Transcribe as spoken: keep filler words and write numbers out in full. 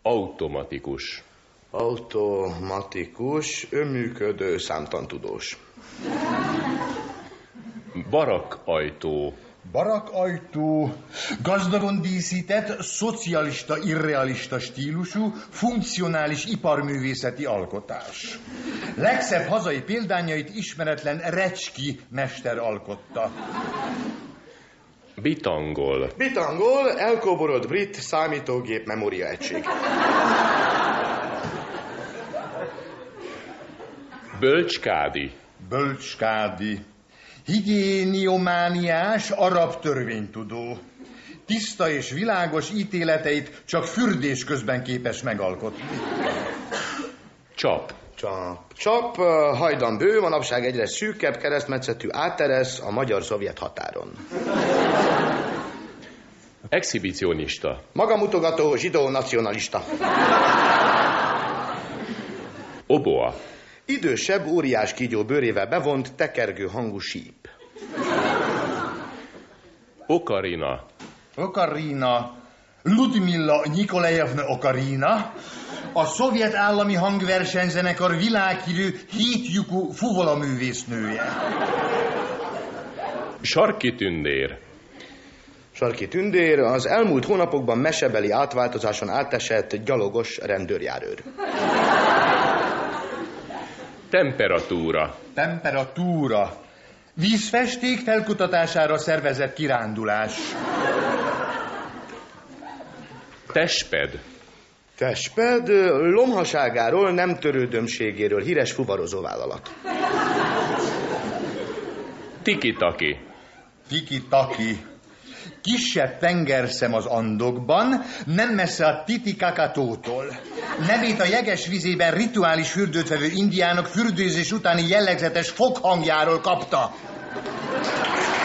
Automatikus. Automatikus, önműködő, számtantudós. Barakajtó. Barakajtó, gazdagon díszített, szocialista, irrealista stílusú, funkcionális iparművészeti alkotás. Legszebb hazai példányait ismeretlen Recski mester alkotta. Bitangol. Bitangol, elkóborolt brit számítógép memóriaegység. Bölcskádi. Bölcskádi. Higiéniomániás arab törvénytudó. Tiszta és világos ítéleteit csak fürdés közben képes megalkotni. Csap. Csap. Csap, hajdan bő, manapság egyre szűkebb, keresztmetszetű átteresz a magyar-szovjet határon. Exhibicionista. Magamutogató, zsidó, nacionalista. Oboa. Idősebb, óriás kígyó bőrével bevont, tekergő hangú síp. Okarina. Okarina, Ludmilla Nikolajevna Okarina, a szovjet állami hangversenyzenekar világhírű hétlyukú fuvolaművésznője. Sarki tündér. Sarki tündér az elmúlt hónapokban mesebeli átváltozáson átesett gyalogos rendőrjárőr. Temperatúra. Temperatúra. Vízfesték felkutatására szervezett kirándulás. Tesped. Tesped, lomhaságáról, nem törődömségéről híres fuvarozó vállalat. Tiki-taki. Tiki-taki. Kisebb tengerszem az Andokban, nem messze a Titicacatótól. Nevét a jeges vizében rituális fürdőt vevő indiánok fürdőzés utáni jellegzetes foghangjáról kapta.